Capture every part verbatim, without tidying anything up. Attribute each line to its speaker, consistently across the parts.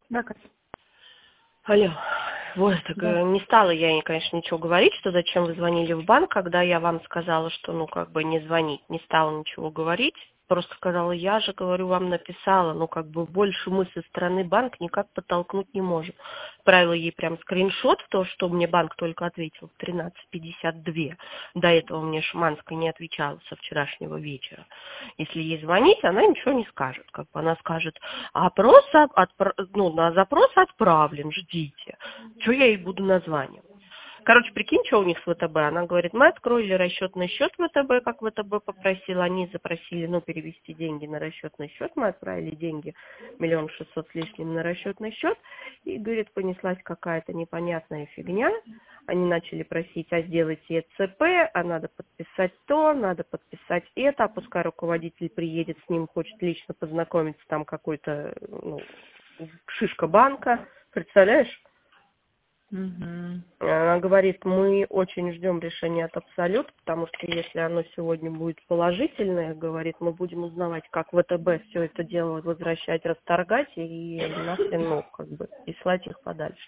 Speaker 1: Да, Катя.
Speaker 2: Алло. Вот, так
Speaker 1: Да.
Speaker 2: э, не стала я, ей, конечно, ничего говорить, что зачем вы звонили в банк, когда я вам сказала, что, ну, как бы не звонить, не стала ничего говорить. Просто сказала, я же, говорю, вам написала, ну, как бы больше мы со стороны банка никак подтолкнуть не можем. Отправила ей прям скриншот, то, что мне банк только ответил в тринадцать пятьдесят два. До этого мне Шуманская не отвечала со вчерашнего вечера. Если ей звонить, она ничего не скажет. Как бы она скажет, опрос, отпра... ну, на запрос отправлен, ждите. Что я ей буду названивать? Короче, прикинь, что у них с ВТБ. Она говорит, мы открыли расчетный счет ВТБ, как ВТБ попросил. Они запросили, ну, перевести деньги на расчетный счет. Мы отправили деньги, миллион шестьсот с лишним на расчетный счет. И, говорит, понеслась какая-то непонятная фигня. Они начали просить, а сделайте ЭЦП, а надо подписать то, надо подписать это. А пускай руководитель приедет с ним, хочет лично познакомиться, там какой-то, ну, шишка банка. Представляешь?
Speaker 1: Угу.
Speaker 2: Она говорит, мы очень ждем решения от Абсолют, потому что если оно сегодня будет положительное, говорит, мы будем узнавать, как ВТБ все это дело возвращать, расторгать и нахрен, ну, как бы, и слать их подальше.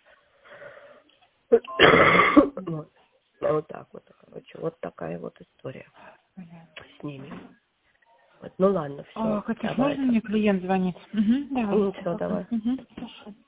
Speaker 2: Вот. Вот так вот, короче, вот такая вот история с ними. Вот. Ну ладно, все,
Speaker 1: О, Катюш,
Speaker 2: давай.
Speaker 1: можно мне клиент звонит? Угу, давай.
Speaker 2: Все, давай.
Speaker 1: Угу. Хорошо.